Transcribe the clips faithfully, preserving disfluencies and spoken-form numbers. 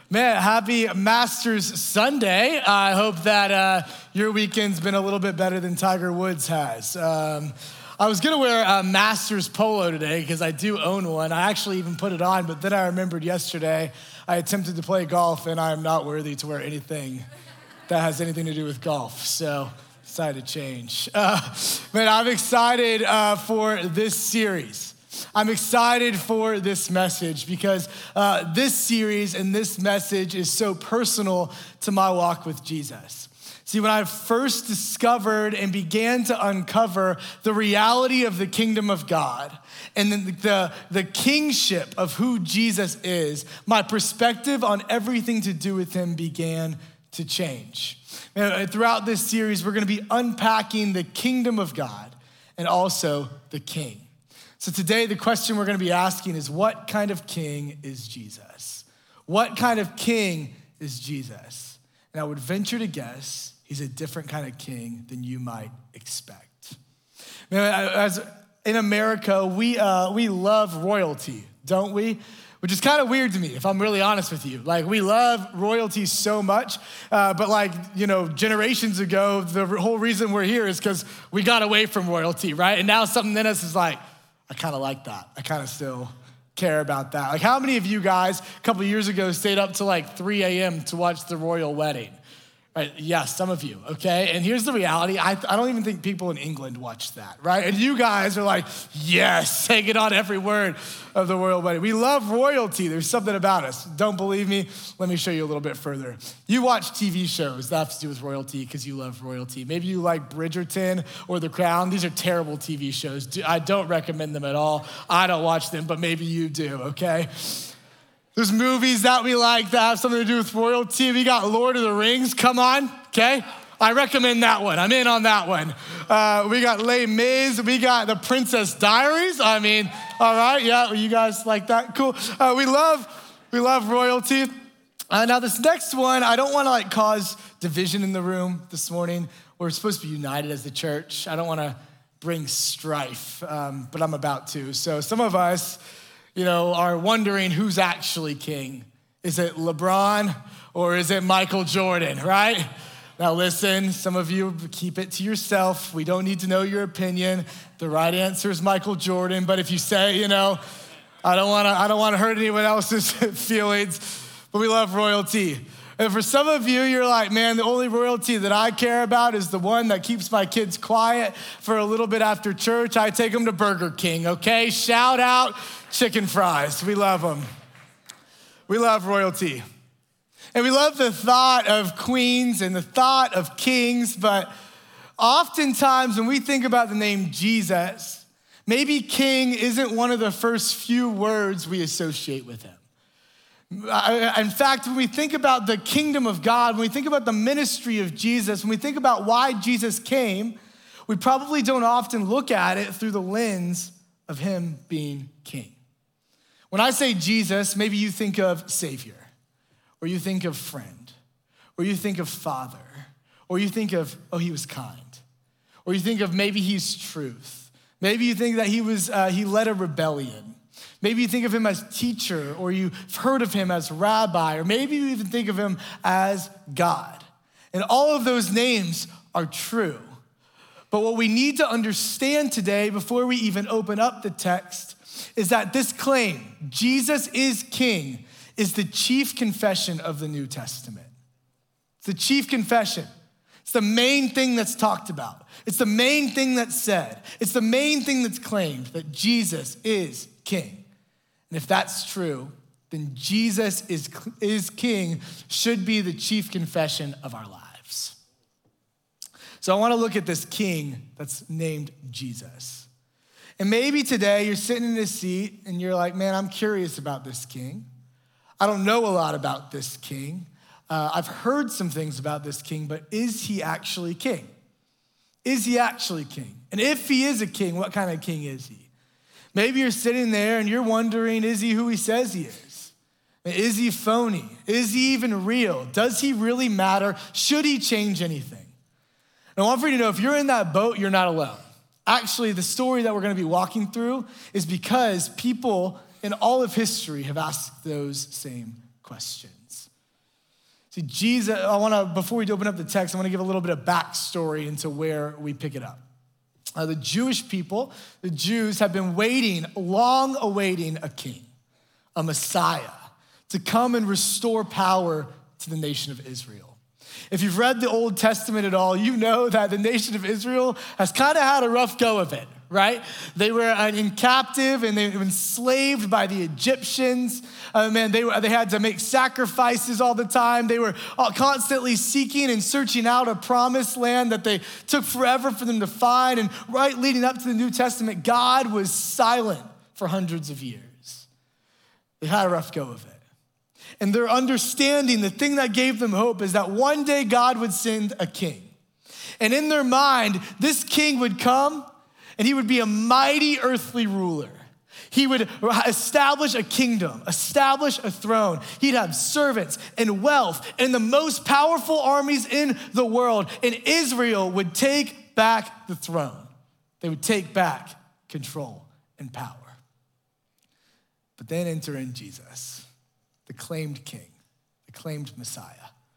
Man, happy Masters Sunday. I hope that uh, your weekend's been a little bit better than Tiger Woods has. Um, I was gonna wear a Masters polo today because I do own one. I actually even put it on, but then I remembered yesterday I attempted to play golf and I am not worthy to wear anything that has anything to do with golf. So decided to change. Uh, man, I'm excited uh, for this series. I'm excited for this message because uh, this series and this message is so personal to my walk with Jesus. See, when I first discovered and began to uncover the reality of the kingdom of God and the, the, the kingship of who Jesus is, my perspective on everything to do with him began to change. And throughout this series, we're gonna be unpacking the kingdom of God and also the king. So today, the question we're gonna be asking is, what kind of king is Jesus? What kind of king is Jesus? And I would venture to guess he's a different kind of king than you might expect. Man, as in America, we uh, we love royalty, don't we? Which is kind of weird to me, if I'm really honest with you. Like, we love royalty so much, uh, but like, you know, generations ago, the whole reason we're here is because we got away from royalty, right? And now something in us is like, I kind of like that. I kind of still care about that. Like, how many of you guys a couple of years ago stayed up till like three a.m. to watch the royal wedding? Right? Yes, some of you, okay? And here's the reality. I, I don't even think people in England watch that, right? And you guys are like, yes, hanging on every word of the royal wedding. We love royalty. There's something about us. Don't believe me? Let me show you a little bit further. You watch T V shows that have to do with royalty because you love royalty. Maybe you like Bridgerton or The Crown. These are terrible T V shows. I don't recommend them at all. I don't watch them, but maybe you do, okay? There's movies that we like that have something to do with royalty. We got Lord of the Rings, come on, okay? I recommend that one, I'm in on that one. Uh, we got Les Mis, we got The Princess Diaries. I mean, all right, yeah, you guys like that? Cool. Uh, we love, we love royalty. Uh, now this next one, I don't wanna like cause division in the room this morning. We're supposed to be united as the church. I don't wanna bring strife, um, but I'm about to. So some of us, you know, are wondering who's actually king. Is it LeBron or is it Michael Jordan, right? Now listen, some of you keep it to yourself. We don't need to know your opinion. The right answer is Michael Jordan, but if you say, you know, I don't wanna, I don't wanna hurt anyone else's feelings, but we love royalty. And for some of you, you're like, man, the only royalty that I care about is the one that keeps my kids quiet for a little bit after church. I take them to Burger King, okay? Shout out chicken fries. We love them. We love royalty. And we love the thought of queens and the thought of kings, but oftentimes when we think about the name Jesus, maybe king isn't one of the first few words we associate with him. In fact, when we think about the kingdom of God, when we think about the ministry of Jesus, when we think about why Jesus came, we probably don't often look at it through the lens of him being king. When I say Jesus, maybe you think of Savior, or you think of friend, or you think of Father, or you think of, oh, he was kind, or you think of maybe he's truth. Maybe you think that he was uh, he led a rebellion. Maybe you think of him as teacher, or you've heard of him as rabbi, or maybe you even think of him as God. And all of those names are true. But what we need to understand today, before we even open up the text, is that this claim, Jesus is king, is the chief confession of the New Testament. It's the chief confession. It's the main thing that's talked about. It's the main thing that's said. It's the main thing that's claimed, that Jesus is king. And if that's true, then Jesus is, is king should be the chief confession of our lives. So I want to look at this king that's named Jesus. And maybe today you're sitting in a seat and you're like, man, I'm curious about this king. I don't know a lot about this king. Uh, I've heard some things about this king, but is he actually king? Is he actually king? And if he is a king, what kind of king is he? Maybe you're sitting there and you're wondering, is he who he says he is? Is he phony? Is he even real? Does he really matter? Should he change anything? And I want for you to know, if you're in that boat, you're not alone. Actually, the story that we're gonna be walking through is because people in all of history have asked those same questions. See, Jesus, I wanna, before we open up the text, I wanna give a little bit of backstory into where we pick it up. Uh, the Jewish people, the Jews, have been waiting, long awaiting a king, a Messiah, to come and restore power to the nation of Israel. If you've read the Old Testament at all, you know that the nation of Israel has kind of had a rough go of it, right? They were in captive and they were enslaved by the Egyptians. Uh, man, they, were, they had to make sacrifices all the time. They were constantly seeking and searching out a promised land that they took forever for them to find. And right leading up to the New Testament, God was silent for hundreds of years. They had a rough go of it. And their understanding, the thing that gave them hope is that one day God would send a king. And in their mind, this king would come and he would be a mighty earthly ruler. He would establish a kingdom, establish a throne. He'd have servants and wealth and the most powerful armies in the world. And Israel would take back the throne. They would take back control and power. But then enter in Jesus, the claimed king, the claimed Messiah.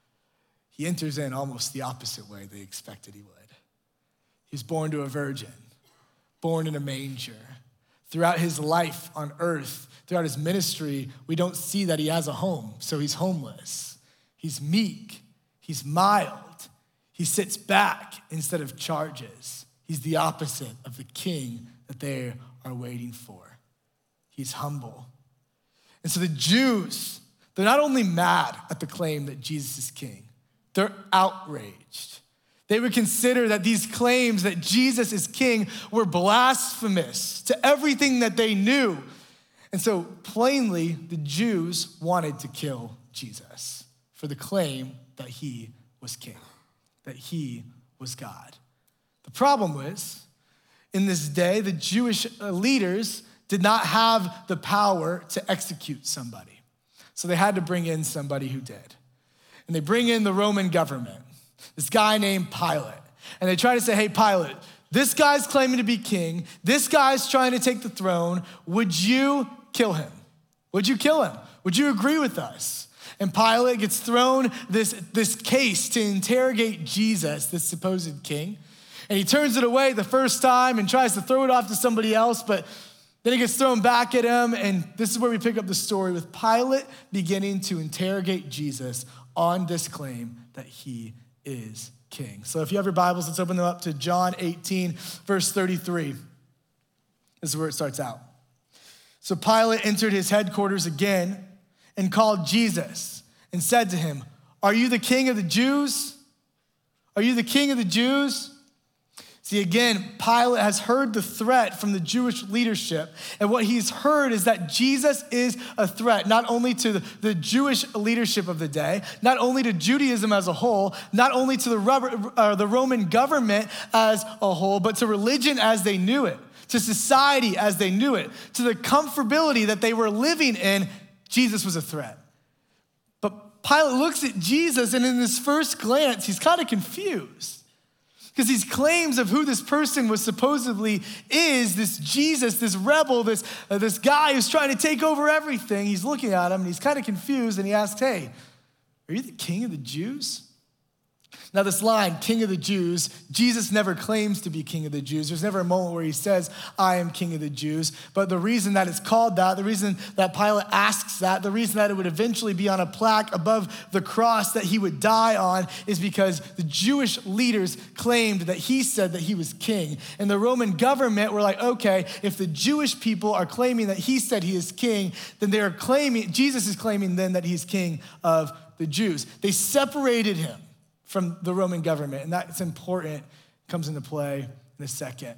He enters in almost the opposite way they expected he would. He's born to a virgin, born in a manger. Throughout his life on earth, throughout his ministry, we don't see that he has a home, so he's homeless. He's meek, he's mild. He sits back instead of charges. He's the opposite of the king that they are waiting for. He's humble. And so the Jews, they're not only mad at the claim that Jesus is king, they're outraged. They would consider that these claims that Jesus is king were blasphemous to everything that they knew. And so plainly, the Jews wanted to kill Jesus for the claim that he was king, that he was God. The problem was, in this day, the Jewish leaders did not have the power to execute somebody. So they had to bring in somebody who did. And they bring in the Roman government, this guy named Pilate. And they try to say, hey, Pilate, this guy's claiming to be king. This guy's trying to take the throne. Would you kill him? Would you kill him? Would you agree with us? And Pilate gets thrown this, this case to interrogate Jesus, this supposed king. And he turns it away the first time and tries to throw it off to somebody else, but then it gets thrown back at him. And this is where we pick up the story with Pilate beginning to interrogate Jesus on this claim that he is king. So if you have your Bibles, let's open them up to John eighteen, verse thirty-three. This is where it starts out. So Pilate entered his headquarters again and called Jesus and said to him, are you the king of the Jews? Are you the king of the Jews? See, again, Pilate has heard the threat from the Jewish leadership. And what he's heard is that Jesus is a threat, not only to the, the Jewish leadership of the day, not only to Judaism as a whole, not only to the, rubber, uh, the Roman government as a whole, but to religion as they knew it, to society as they knew it, to the comfortability that they were living in. Jesus was a threat. But Pilate looks at Jesus, and in his first glance, he's kind of confused. Because these claims of who this person was supposedly is, this Jesus, this rebel, this, uh, this guy who's trying to take over everything, he's looking at him and he's kind of confused and he asks, hey, are you the king of the Jews? Now this line, king of the Jews, Jesus never claims to be king of the Jews. There's never a moment where he says, I am king of the Jews. But the reason that it's called that, the reason that Pilate asks that, the reason that it would eventually be on a plaque above the cross that he would die on is because the Jewish leaders claimed that he said that he was king. And the Roman government were like, okay, if the Jewish people are claiming that he said he is king, then they're claiming, Jesus is claiming then that he's king of the Jews. They separated him from the Roman government, and that's important, comes into play in a second.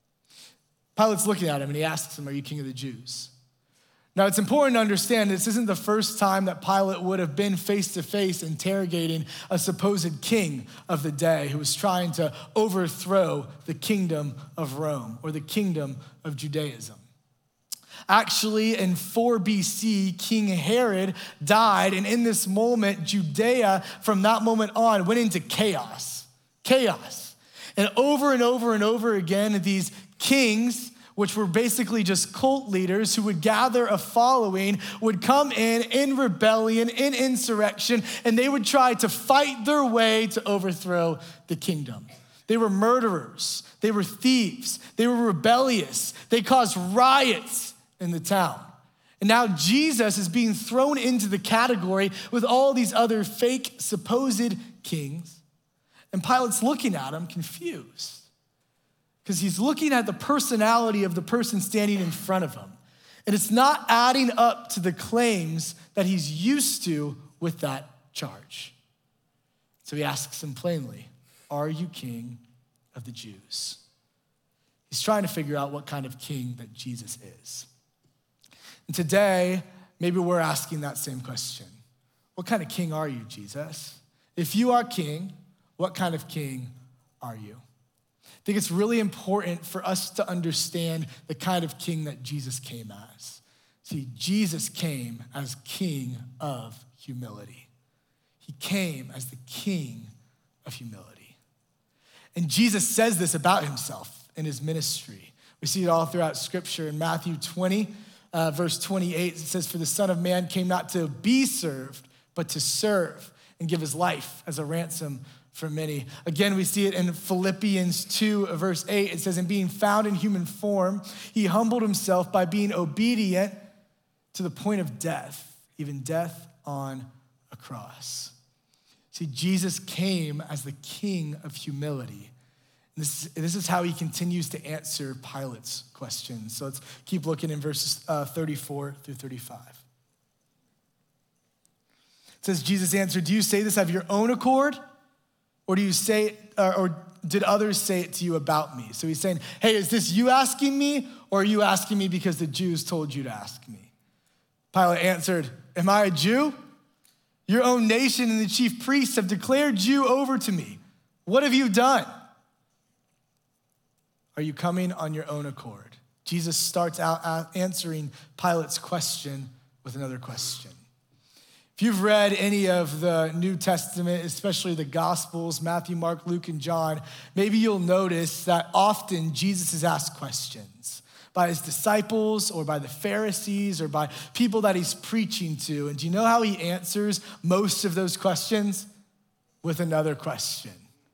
Pilate's looking at him and he asks him, are you king of the Jews? Now it's important to understand this isn't the first time that Pilate would have been face-to-face interrogating a supposed king of the day who was trying to overthrow the kingdom of Rome or the kingdom of Judaism. Actually, in four B C, King Herod died, and in this moment, Judea, from that moment on, went into chaos. Chaos. And over and over and over again, these kings which were basically just cult leaders who would gather a following, would come in in rebellion, in insurrection, and they would try to fight their way to overthrow the kingdom. They were murderers. They were thieves. They were rebellious. They caused riots in the town. And now Jesus is being thrown into the category with all these other fake supposed kings. And Pilate's looking at him confused because he's looking at the personality of the person standing in front of him. And it's not adding up to the claims that he's used to with that charge. So he asks him plainly, "Are you king of the Jews?" He's trying to figure out what kind of king that Jesus is. And today, maybe we're asking that same question. What kind of king are you, Jesus? If you are king, what kind of king are you? I think it's really important for us to understand the kind of king that Jesus came as. See, Jesus came as king of humility. He came as the king of humility. And Jesus says this about himself in his ministry. We see it all throughout scripture. In Matthew twenty, uh, verse twenty-eight, it says, "For the Son of Man came not to be served, but to serve and give his life as a ransom for many." Again, we see it in Philippians two, verse eight. It says, "And being found in human form, he humbled himself by being obedient to the point of death, even death on a cross." See, Jesus came as the king of humility. This, this is how he continues to answer Pilate's questions. So let's keep looking in verses uh, thirty-four through thirty-five. It says, Jesus answered, "Do you say this of your own accord? Or do you say, or, or did others say it to you about me?" So he's saying, hey, is this you asking me, or are you asking me because the Jews told you to ask me? Pilate answered, "Am I a Jew? Your own nation and the chief priests have declared you over to me. What have you done? Are you coming on your own accord?" Jesus starts out answering Pilate's question with another question. If you've read any of the New Testament, especially the Gospels, Matthew, Mark, Luke, and John, maybe you'll notice that often Jesus is asked questions by his disciples or by the Pharisees or by people that he's preaching to. And do you know how he answers most of those questions? With another question.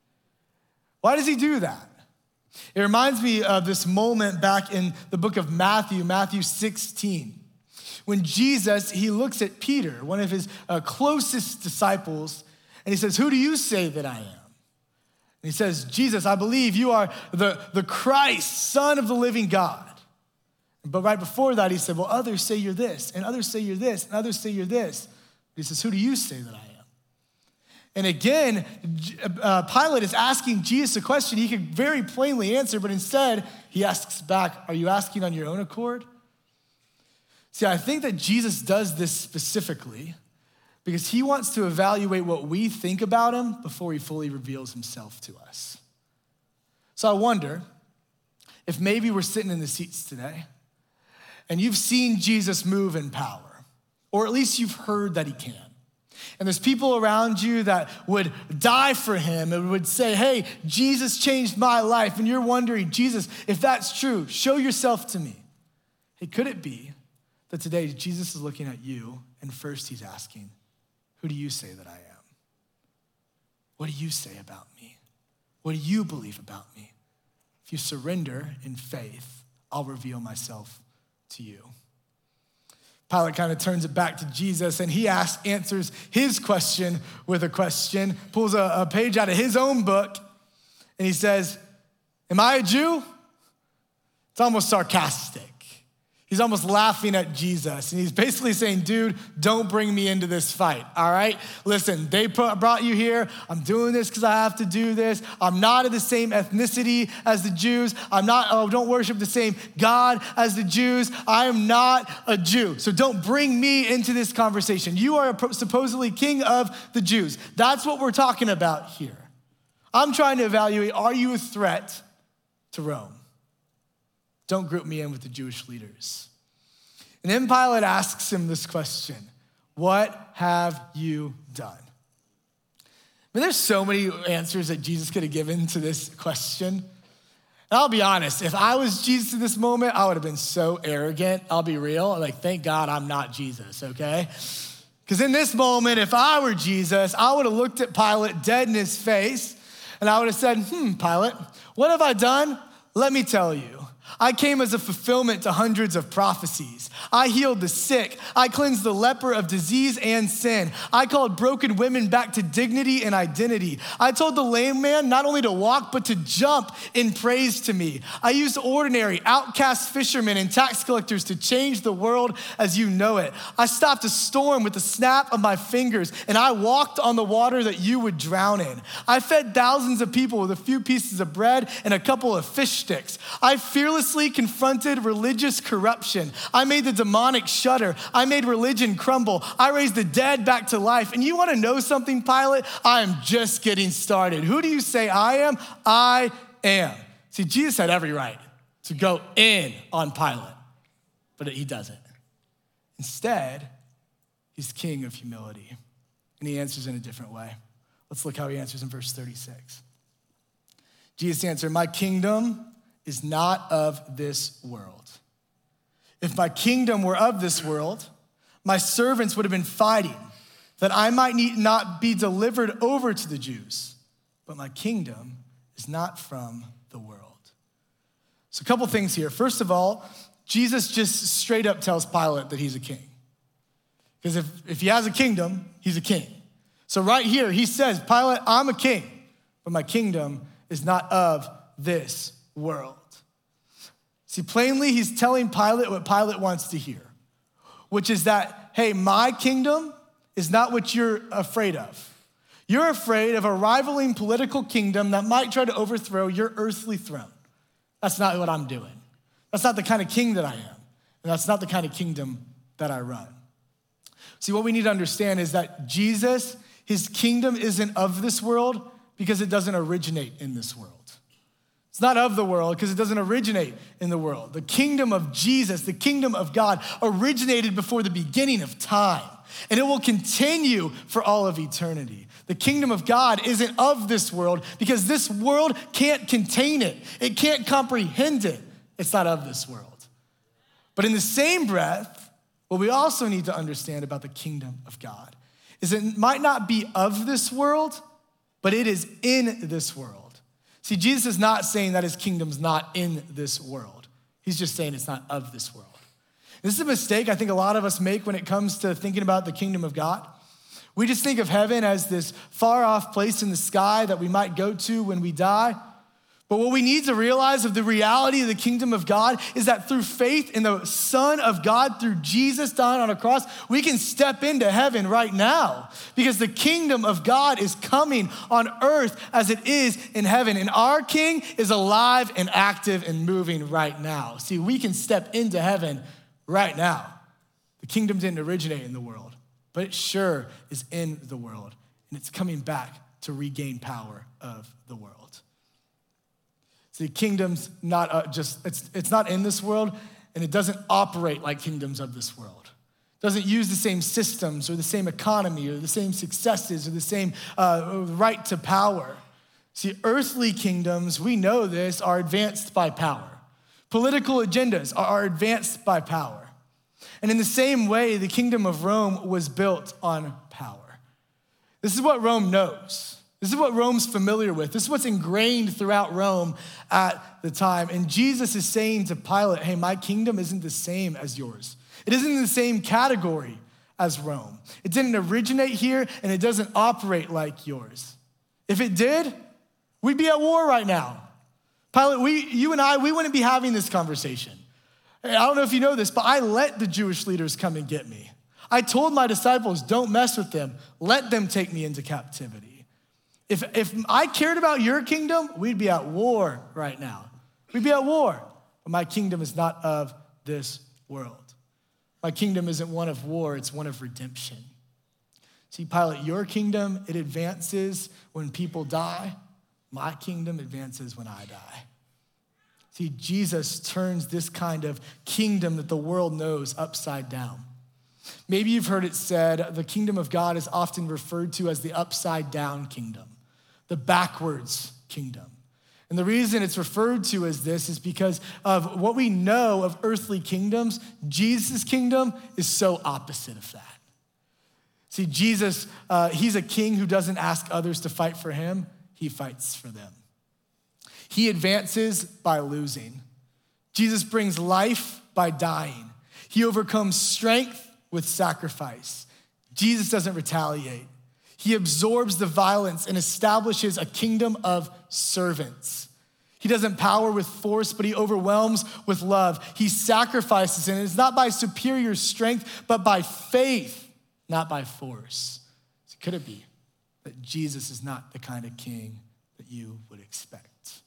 Why does he do that? It reminds me of this moment back in the book of Matthew, Matthew sixteen, when Jesus, he looks at Peter, one of his uh, closest disciples, and he says, "Who do you say that I am?" And he says, "Jesus, I believe you are the, the Christ, Son of the living God." But right before that, he said, "Well, others say you're this, and others say you're this, and others say you're this." He says, "Who do you say that I am?" And again, uh, Pilate is asking Jesus a question he could very plainly answer, but instead he asks back, "Are you asking on your own accord?" See, I think that Jesus does this specifically because he wants to evaluate what we think about him before he fully reveals himself to us. So I wonder if maybe we're sitting in the seats today and you've seen Jesus move in power, or at least you've heard that he can. And there's people around you that would die for him and would say, "Hey, Jesus changed my life." And you're wondering, "Jesus, if that's true, show yourself to me." Hey, could it be that today Jesus is looking at you and first he's asking, "Who do you say that I am? What do you say about me? What do you believe about me? If you surrender in faith, I'll reveal myself to you." Pilate kind of turns it back to Jesus and he asks, answers his question with a question, pulls a, a page out of his own book, and he says, "Am I a Jew?" It's almost sarcastic. He's almost laughing at Jesus. And he's basically saying, "Dude, don't bring me into this fight, all right? Listen, they put, brought you here. I'm doing this because I have to do this. I'm not of the same ethnicity as the Jews. I'm not, oh, don't worship the same God as the Jews. I am not a Jew. So don't bring me into this conversation. You are a, supposedly king of the Jews." That's what we're talking about here. I'm trying to evaluate, are you a threat to Rome? Don't group me in with the Jewish leaders. And then Pilate asks him this question: "What have you done?" I mean, there's so many answers that Jesus could have given to this question. And I'll be honest, if I was Jesus in this moment, I would have been so arrogant. I'll be real. Like, thank God I'm not Jesus, okay? Because in this moment, if I were Jesus, I would have looked at Pilate dead in his face, and I would have said, hmm, Pilate, what have I done? Let me tell you. I came as a fulfillment to hundreds of prophecies. I healed the sick. I cleansed the leper of disease and sin. I called broken women back to dignity and identity. I told the lame man not only to walk, but to jump in praise to me. I used ordinary, outcast fishermen and tax collectors to change the world as you know it. I stopped a storm with the snap of my fingers, and I walked on the water that you would drown in. I fed thousands of people with a few pieces of bread and a couple of fish sticks. I fearlessly confronted religious corruption. I made the demonic shudder. I made religion crumble. I raised the dead back to life. And you want to know something, Pilate? I am just getting started. Who do you say I am? I am. See, Jesus had every right to go in on Pilate, but he doesn't. Instead, he's king of humility, and he answers in a different way. Let's look how he answers in verse thirty-six. Jesus answered, my kingdom is not of this world. If my kingdom were of this world, my servants would have been fighting that I might need not be delivered over to the Jews. But my kingdom is not from the world. So a couple things here. First of all, Jesus just straight up tells Pilate that he's a king. Because if, if he has a kingdom, he's a king. So right here, he says, Pilate, I'm a king, but my kingdom is not of this world. See, plainly, he's telling Pilate what Pilate wants to hear, which is that, hey, my kingdom is not what you're afraid of. You're afraid of a rivaling political kingdom that might try to overthrow your earthly throne. That's not what I'm doing. That's not the kind of king that I am. And that's not the kind of kingdom that I run. See, what we need to understand is that Jesus, his kingdom isn't of this world because it doesn't originate in this world. It's not of the world because it doesn't originate in the world. The kingdom of Jesus, the kingdom of God, originated before the beginning of time, and it will continue for all of eternity. The kingdom of God isn't of this world because this world can't contain it. It can't comprehend it. It's not of this world. But in the same breath, what we also need to understand about the kingdom of God is it might not be of this world, but it is in this world. See, Jesus is not saying that his kingdom's not in this world. He's just saying it's not of this world. This is a mistake I think a lot of us make when it comes to thinking about the kingdom of God. We just think of heaven as this far off place in the sky that we might go to when we die. But what we need to realize of the reality of the kingdom of God is that through faith in the Son of God, through Jesus dying on a cross, we can step into heaven right now because the kingdom of God is coming on earth as it is in heaven. And our King is alive and active and moving right now. See, we can step into heaven right now. The kingdom didn't originate in the world, but it sure is in the world. And it's coming back to regain power of the world. See, kingdom's not uh, just, it's, it's not in this world, and it doesn't operate like kingdoms of this world. It doesn't use the same systems or the same economy or the same successes or the same uh, right to power. See, earthly kingdoms, we know this, are advanced by power. Political agendas are advanced by power. And in the same way, the kingdom of Rome was built on power. This is what Rome knows. This is what Rome's familiar with. This is what's ingrained throughout Rome at the time. And Jesus is saying to Pilate, hey, my kingdom isn't the same as yours. It isn't in the same category as Rome. It didn't originate here, and it doesn't operate like yours. If it did, we'd be at war right now. Pilate, we, you and I, we wouldn't be having this conversation. I don't know if you know this, but I let the Jewish leaders come and get me. I told my disciples, don't mess with them. Let them take me into captivity. If, if I cared about your kingdom, we'd be at war right now. We'd be at war. But my kingdom is not of this world. My kingdom isn't one of war, it's one of redemption. See, Pilate, your kingdom, it advances when people die. My kingdom advances when I die. See, Jesus turns this kind of kingdom that the world knows upside down. Maybe you've heard it said, the kingdom of God is often referred to as the upside down kingdom, the backwards kingdom. And the reason it's referred to as this is because of what we know of earthly kingdoms. Jesus' kingdom is so opposite of that. See, Jesus, uh, he's a king who doesn't ask others to fight for him. He fights for them. He advances by losing. Jesus brings life by dying. He overcomes strength with sacrifice. Jesus doesn't retaliate. He absorbs the violence and establishes a kingdom of servants. He doesn't power with force, but he overwhelms with love. He sacrifices, and it's not by superior strength, but by faith, not by force. So could it be that Jesus is not the kind of king that you would expect?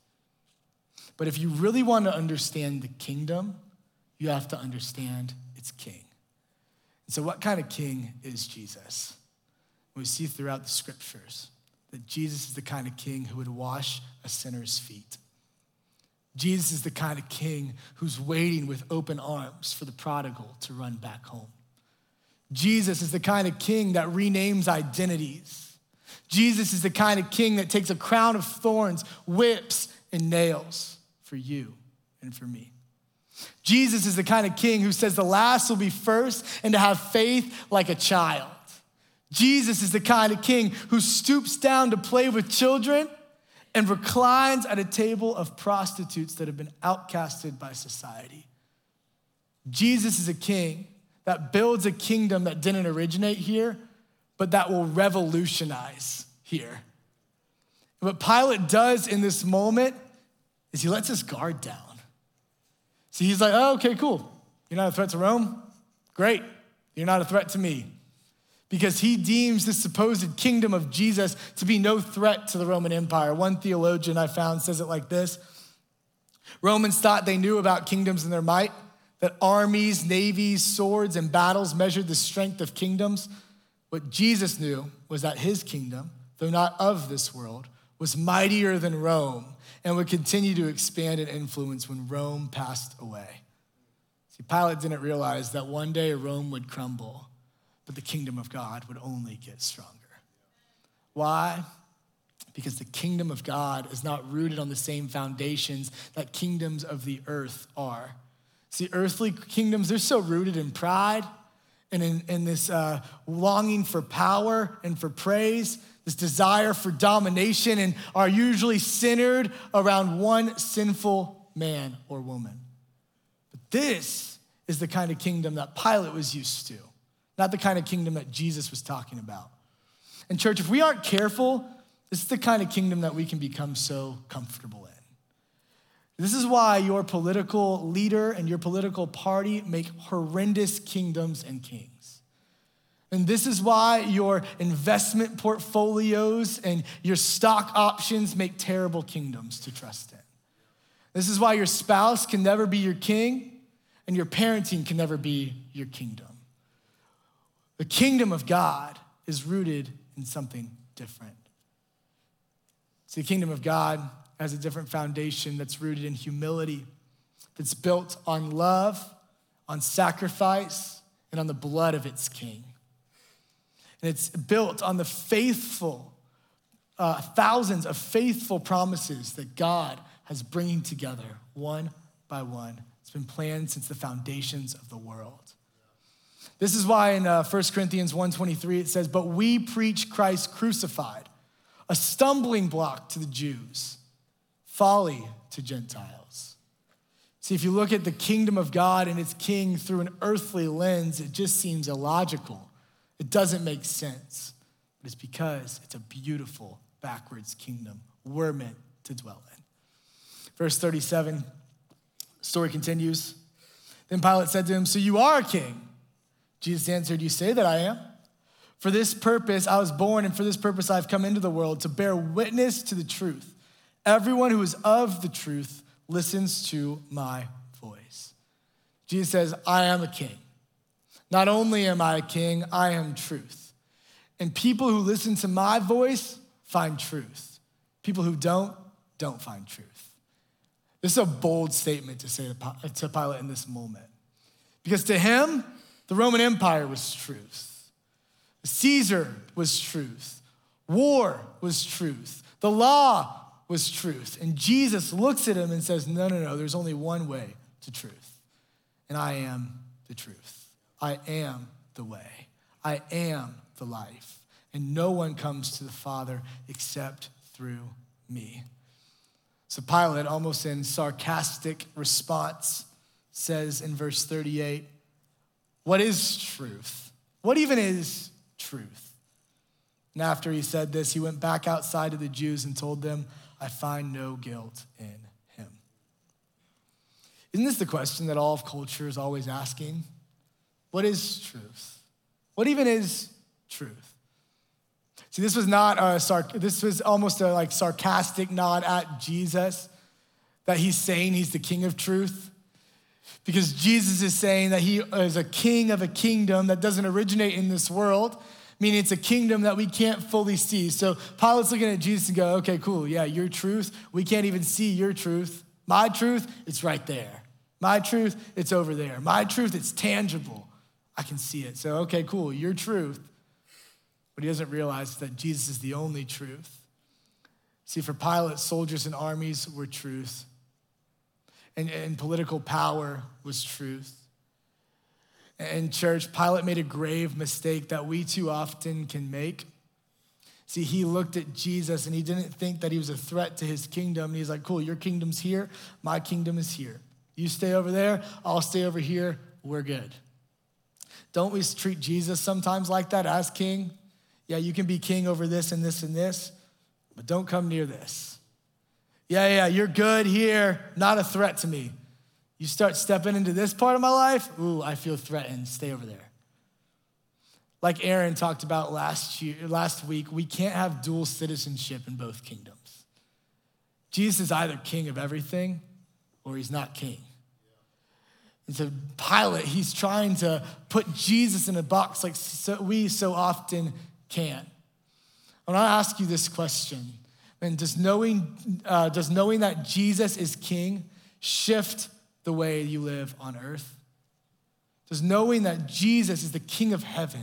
But if you really want to understand the kingdom, you have to understand its king. And so what kind of king is Jesus? We see throughout the scriptures that Jesus is the kind of king who would wash a sinner's feet. Jesus is the kind of king who's waiting with open arms for the prodigal to run back home. Jesus is the kind of king that renames identities. Jesus is the kind of king that takes a crown of thorns, whips, and nails for you and for me. Jesus is the kind of king who says the last will be first and to have faith like a child. Jesus is the kind of king who stoops down to play with children and reclines at a table of prostitutes that have been outcasted by society. Jesus is a king that builds a kingdom that didn't originate here, but that will revolutionize here. What Pilate does in this moment is he lets his guard down. See, he's like, oh, okay, cool. You're not a threat to Rome? Great. You're not a threat to me. Because he deems this supposed kingdom of Jesus to be no threat to the Roman Empire. One theologian I found says it like this: Romans thought they knew about kingdoms and their might, that armies, navies, swords, and battles measured the strength of kingdoms. What Jesus knew was that his kingdom, though not of this world, was mightier than Rome and would continue to expand and influence when Rome passed away. See, Pilate didn't realize that one day Rome would crumble, but the kingdom of God would only get stronger. Why? Because the kingdom of God is not rooted on the same foundations that kingdoms of the earth are. See, earthly kingdoms, they're so rooted in pride and in, in this uh, longing for power and for praise, this desire for domination, and are usually centered around one sinful man or woman. But this is the kind of kingdom that Pilate was used to, not the kind of kingdom that Jesus was talking about. And church, if we aren't careful, this is the kind of kingdom that we can become so comfortable in. This is why your political leader and your political party make horrendous kingdoms and kings. And this is why your investment portfolios and your stock options make terrible kingdoms to trust in. This is why your spouse can never be your king and your parenting can never be your kingdom. The kingdom of God is rooted in something different. See, the kingdom of God has a different foundation that's rooted in humility, that's built on love, on sacrifice, and on the blood of its king. And it's built on the faithful, uh, thousands of faithful promises that God has bringing together one by one. It's been planned since the foundations of the world. This is why in uh, First Corinthians one twenty-three it says, but we preach Christ crucified, a stumbling block to the Jews, folly to Gentiles. See, if you look at the kingdom of God and its king through an earthly lens, it just seems illogical. It doesn't make sense. But it's because it's a beautiful backwards kingdom we're meant to dwell in. Verse thirty-seven, the story continues. Then Pilate said to him, so you are a king? Jesus answered, you say that I am. For this purpose I was born, and for this purpose I've come into the world, to bear witness to the truth. Everyone who is of the truth listens to my voice. Jesus says, I am a king. Not only am I a king, I am truth. And people who listen to my voice find truth. People who don't, don't find truth. This is a bold statement to say to Pilate in this moment. Because to him, the Roman Empire was truth. Caesar was truth. War was truth. The law was truth. And Jesus looks at him and says, no, no, no, there's only one way to truth. And I am the truth. I am the way. I am the life. And no one comes to the Father except through me. So Pilate, almost in sarcastic response, says in verse thirty-eight, what is truth? What even is truth? And after he said this, he went back outside to the Jews and told them, I find no guilt in him. Isn't this the question that all of culture is always asking? What is truth? What even is truth? See, this was not a, sarc- this was almost a like sarcastic nod at Jesus, that he's saying he's the king of truth. Because Jesus is saying that he is a king of a kingdom that doesn't originate in this world, meaning it's a kingdom that we can't fully see. So Pilate's looking at Jesus and go, okay, cool, yeah, your truth, we can't even see your truth. My truth, it's right there. My truth, it's over there. My truth, it's tangible. I can see it. So, okay, cool, your truth. But he doesn't realize that Jesus is the only truth. See, for Pilate, soldiers and armies were truth. And, and political power was truth. And church, Pilate made a grave mistake that we too often can make. See, he looked at Jesus and he didn't think that he was a threat to his kingdom. And he's like, cool, your kingdom's here, my kingdom is here. You stay over there, I'll stay over here, we're good. Don't we treat Jesus sometimes like that as king? Yeah, you can be king over this and this and this, but don't come near this. Yeah, yeah, you're good here, not a threat to me. You start stepping into this part of my life, ooh, I feel threatened, stay over there. Like Aaron talked about last year, last week, we can't have dual citizenship in both kingdoms. Jesus is either king of everything or he's not king. And so Pilate, he's trying to put Jesus in a box like so, we so often can. I want to ask you this question. And does knowing, uh, does knowing that Jesus is king shift the way you live on earth? Does knowing that Jesus is the king of heaven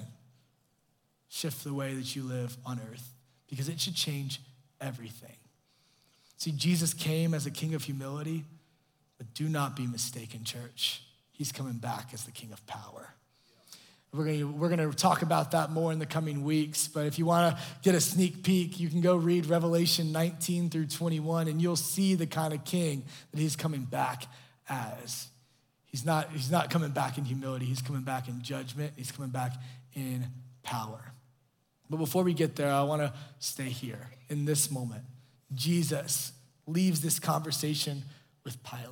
shift the way that you live on earth? Because it should change everything. See, Jesus came as a king of humility, but do not be mistaken, church. He's coming back as the king of power. We're gonna, we're gonna talk about that more in the coming weeks, but if you wanna get a sneak peek, you can go read Revelation nineteen through twenty-one, and you'll see the kind of king that he's coming back as. He's not, he's not coming back in humility, he's coming back in judgment, he's coming back in power. But before we get there, I wanna stay here in this moment. Jesus leaves this conversation with Pilate.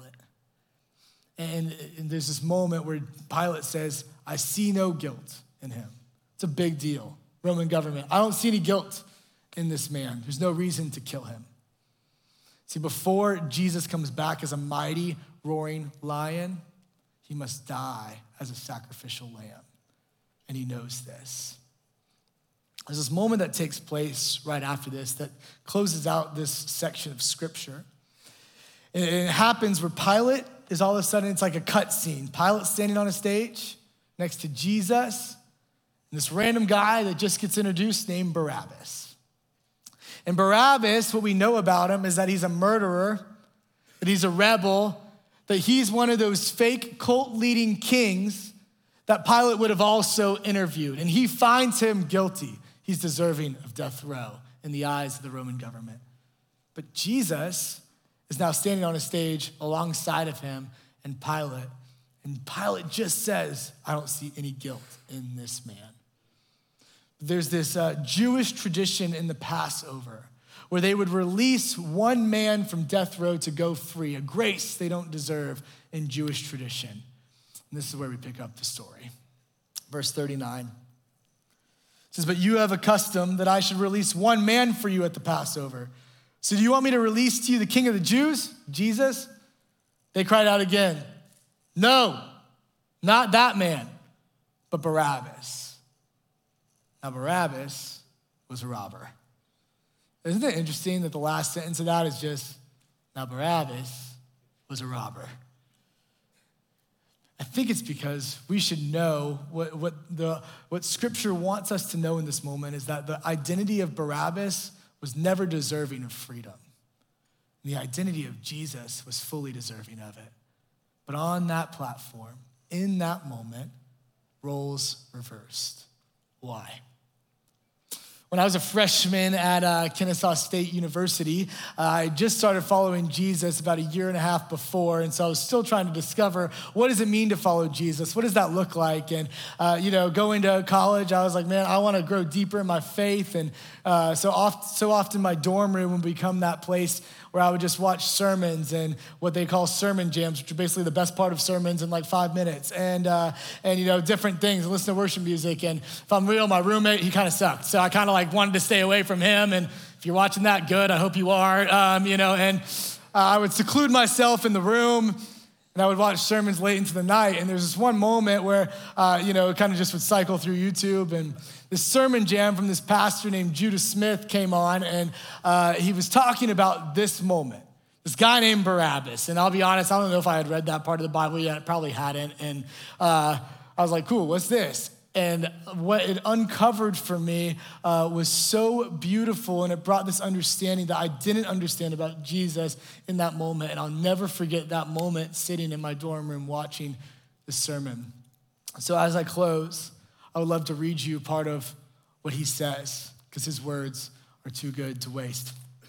And, and there's this moment where Pilate says, I see no guilt in him. It's a big deal. Roman government, I don't see any guilt in this man. There's no reason to kill him. See, before Jesus comes back as a mighty, roaring lion, he must die as a sacrificial lamb. And he knows this. There's this moment that takes place right after this that closes out this section of scripture. And it happens where Pilate is all of a sudden, it's like a cut scene. Pilate standing on a stage next to Jesus, and this random guy that just gets introduced named Barabbas. And Barabbas, what we know about him is that he's a murderer, that he's a rebel, that he's one of those fake cult-leading kings that Pilate would have also interviewed. And he finds him guilty. He's deserving of death row in the eyes of the Roman government. But Jesus is now standing on a stage alongside of him and Pilate. And Pilate just says, I don't see any guilt in this man. There's this uh, Jewish tradition in the Passover where they would release one man from death row to go free, a grace they don't deserve in Jewish tradition. And this is where we pick up the story. Verse thirty-nine. It says, but you have a custom that I should release one man for you at the Passover. So do you want me to release to you the king of the Jews, Jesus? They cried out again, no, not that man, but Barabbas. Now Barabbas was a robber. Isn't it interesting that the last sentence of that is just, now Barabbas was a robber. I think it's because we should know what, what, the, what scripture wants us to know in this moment is that the identity of Barabbas was never deserving of freedom. The identity of Jesus was fully deserving of it. But on that platform, in that moment, roles reversed. Why? When I was a freshman at uh, Kennesaw State University, uh, I just started following Jesus about a year and a half before, and so I was still trying to discover, what does it mean to follow Jesus? What does that look like? And, uh, you know, going to college, I was like, man, I want to grow deeper in my faith, and uh, so, oft, so often my dorm room would become that place where I would just watch sermons and what they call sermon jams, which are basically the best part of sermons in like five minutes, and, uh, and you know, different things, and listen to worship music. And if I'm real, my roommate, he kind of sucked. So I kind of like wanted to stay away from him. And if you're watching that, good, I hope you are, um, you know, and uh, I would seclude myself in the room, and I would watch sermons late into the night. And there's this one moment where, uh, you know, it kind of just would cycle through YouTube, and this sermon jam from this pastor named Judah Smith came on, and uh, he was talking about this moment. This guy named Barabbas. And I'll be honest, I don't know if I had read that part of the Bible yet. Probably hadn't. And uh, I was like, cool, what's this? And what it uncovered for me uh, was so beautiful, and it brought this understanding that I didn't understand about Jesus in that moment. And I'll never forget that moment sitting in my dorm room watching the sermon. So as I close, I would love to read you part of what he says, because his words are too good to waste.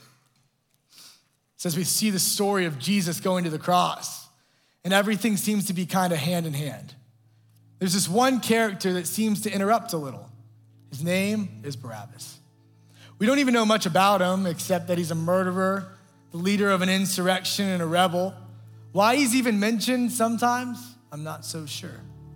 It says we see the story of Jesus going to the cross, and everything seems to be kind of hand in hand. There's this one character that seems to interrupt a little. His name is Barabbas. We don't even know much about him except that he's a murderer, the leader of an insurrection and a rebel. Why he's even mentioned sometimes, I'm not so sure.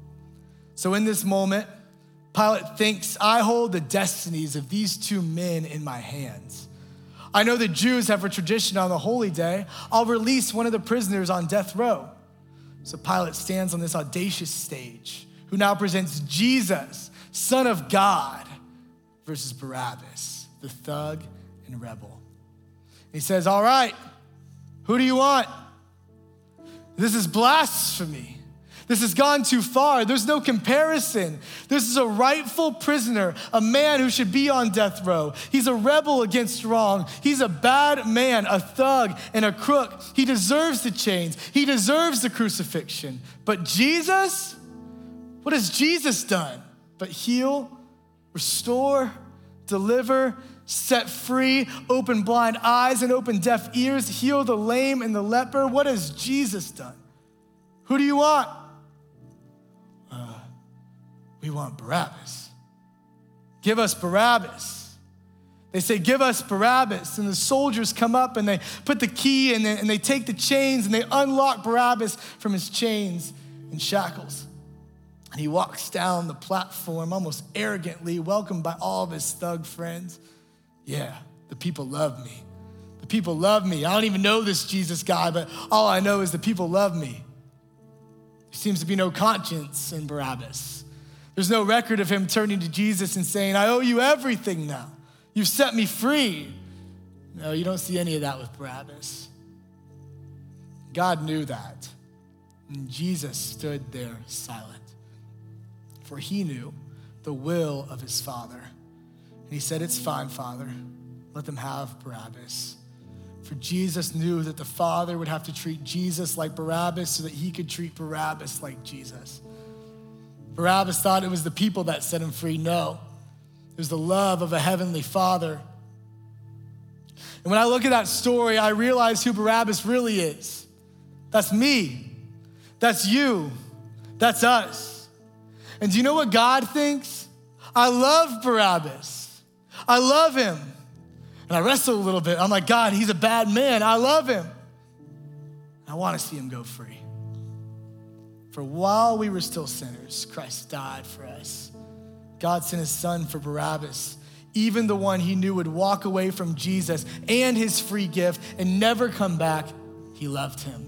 So in this moment, Pilate thinks, I hold the destinies of these two men in my hands. I know the Jews have a tradition on the holy day. I'll release one of the prisoners on death row. So Pilate stands on this audacious stage, who now presents Jesus, Son of God, versus Barabbas, the thug and rebel. He says, all right, who do you want? This is blasphemy. This has gone too far. There's no comparison. This is a rightful prisoner, a man who should be on death row. He's a rebel against wrong. He's a bad man, a thug, and a crook. He deserves the chains. He deserves the crucifixion. But Jesus, what has Jesus done? But heal, restore, deliver, set free, open blind eyes and open deaf ears, heal the lame and the leper. What has Jesus done? Who do you want? Uh, we want Barabbas. Give us Barabbas. They say, give us Barabbas. And the soldiers come up and they put the key in and they take the chains and they unlock Barabbas from his chains and shackles. And he walks down the platform almost arrogantly, welcomed by all of his thug friends. Yeah, the people love me. The people love me. I don't even know this Jesus guy, but all I know is the people love me. There seems to be no conscience in Barabbas. There's no record of him turning to Jesus and saying, I owe you everything now. You've set me free. No, you don't see any of that with Barabbas. God knew that. And Jesus stood there silent. For he knew the will of his Father. And he said, it's fine, Father. Let them have Barabbas. For Jesus knew that the Father would have to treat Jesus like Barabbas so that he could treat Barabbas like Jesus. Barabbas thought it was the people that set him free. No, it was the love of a heavenly Father. And when I look at that story, I realize who Barabbas really is. That's me. That's you. That's us. And do you know what God thinks? I love Barabbas. I love him. And I wrestle a little bit. I'm like, God, he's a bad man. I love him. I want to see him go free. For while we were still sinners, Christ died for us. God sent his son for Barabbas, even the one he knew would walk away from Jesus and his free gift and never come back. He loved him.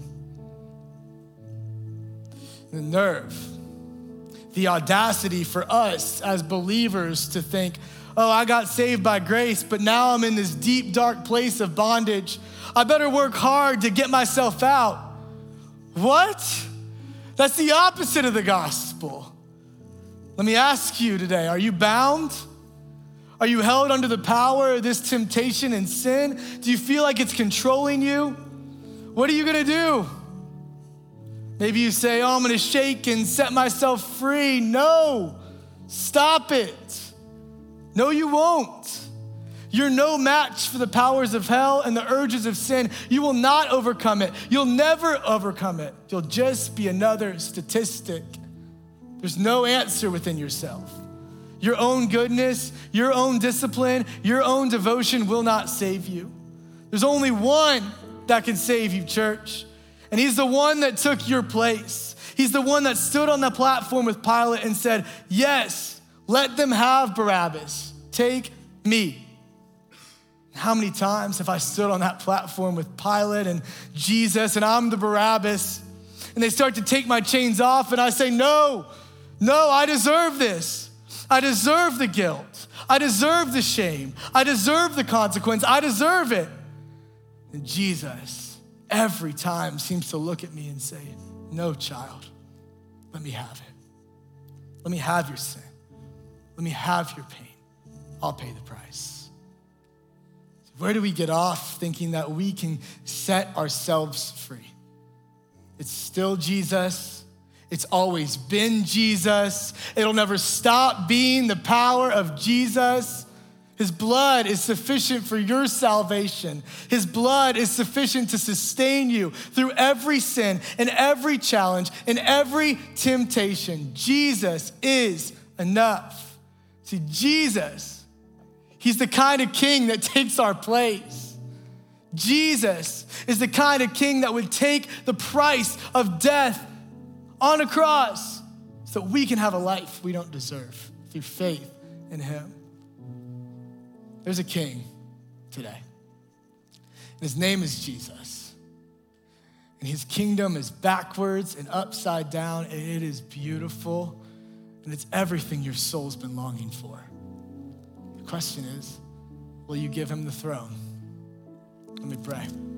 The nerve, the audacity for us as believers to think, oh, I got saved by grace, but now I'm in this deep, dark place of bondage. I better work hard to get myself out. What? That's the opposite of the gospel. Let me ask you today, are you bound? Are you held under the power of this temptation and sin? Do you feel like it's controlling you? What are you gonna do? Maybe you say, oh, I'm gonna shake and set myself free. No, stop it. No, you won't. You're no match for the powers of hell and the urges of sin. You will not overcome it. You'll never overcome it. You'll just be another statistic. There's no answer within yourself. Your own goodness, your own discipline, your own devotion will not save you. There's only one that can save you, church. And he's the one that took your place. He's the one that stood on the platform with Pilate and said, yes, let them have Barabbas. Take me. How many times have I stood on that platform with Pilate and Jesus and I'm the Barabbas, and they start to take my chains off and I say, no, no, I deserve this. I deserve the guilt. I deserve the shame. I deserve the consequence. I deserve it. And Jesus every time seems to look at me and say, no, child, let me have it. Let me have your sin. Let me have your pain. I'll pay the price. Where do we get off thinking that we can set ourselves free? It's still Jesus. It's always been Jesus. It'll never stop being the power of Jesus. His blood is sufficient for your salvation. His blood is sufficient to sustain you through every sin and every challenge and every temptation. Jesus is enough. See, Jesus, he's the kind of king that takes our place. Jesus is the kind of king that would take the price of death on a cross so we can have a life we don't deserve through faith in him. There's a king today. And his name is Jesus. And his kingdom is backwards and upside down, and it is beautiful, and it's everything your soul's been longing for. The question is, will you give him the throne? Let me pray.